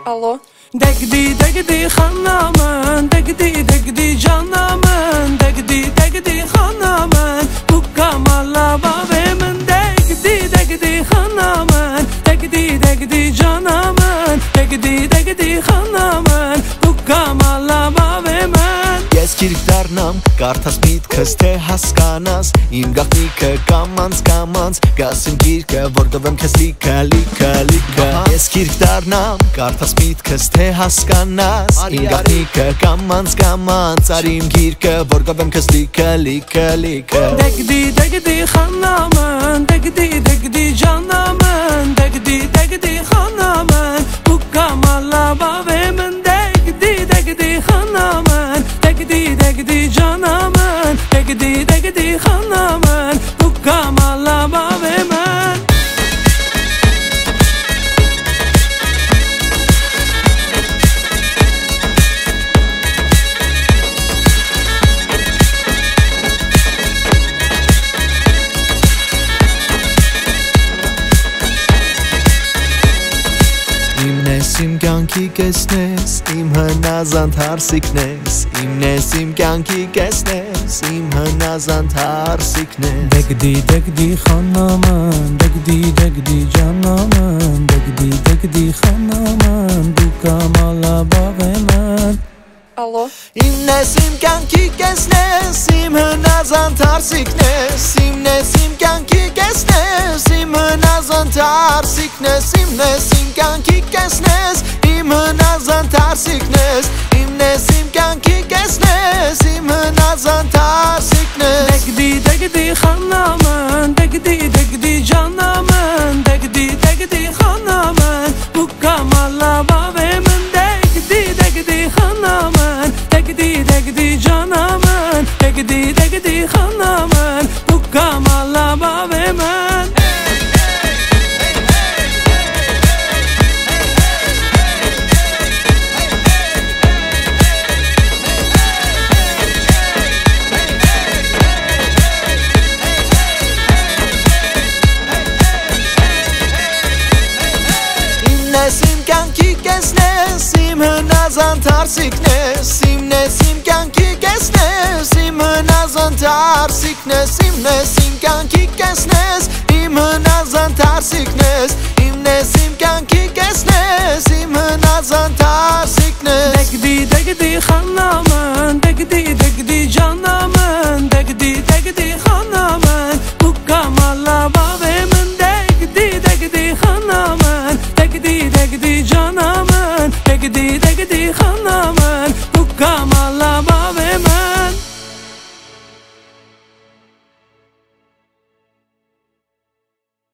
Alô? Degdi hanımın, degdi canımın, degdi hanımın, bu kamarla babemin. Degdi hanımın, degdi canımın, degdi hanımın, bu kamarla babemin. Ես kirkdarnam, կարդաս միտքս թե հասկանաս Իմ գաղտնիքը կամանց Գասիմ գիրկը, որ գվեմ քեզ լիքը Ես kirkdarnam, կարդաս միտքս թե հասկանաս Իմ գաղտնիքը կամանց Արի իմ գիրկը, որ գվեմ քեզ լիքը Degdi hanımın, degdi canımın, degdi hanımın, bu kamarla babemin. Degdi hanımın, degdi canımın, degdi hanımın, bu kamarla babemin. Իմ կյանքի կեսնես, իմ հնազանդ հարսիկնես Իմն ես իմ կյանքի կեսնես, իմ հնազանդ հարսիկնես Degdi hanımın, degdi canımın, degdi hanımın, bu kamarla babemin. Alô? Իմն ես իմ կյանքի կեսնես, իմ հնազանդ հարսիկնես Իմն ես իմ կյանքի կեսնես, իմ հնազանդ հարսիկնես Իմն ես իմ կյանքի կեսնես, իմ հնազանդ հարսիկնես Իմն ես իմ կյանքի կեսնես, իմ հնազանդ հարսիկնես Degdi hanımın, degdi canımın, degdi hanımın, bu kamarla babemin. Degdi hanımın, degdi canımın, degdi hanımın, bu kamarla babemin. Իմ կյանքի կեսնես, իմ հնազանդ հարսիկնես Իմն ես իմ կյանքի կեսնես, իմ հնազանդ հարսիկնես Իմն ես իմ կյանքի կեսնես, իմ հնազանդ հարսիկնես Իմն ես իմ կյանքի կեսնես, իմ հնազանդ հարսիկնես Degdi hanımın, degdi canımın,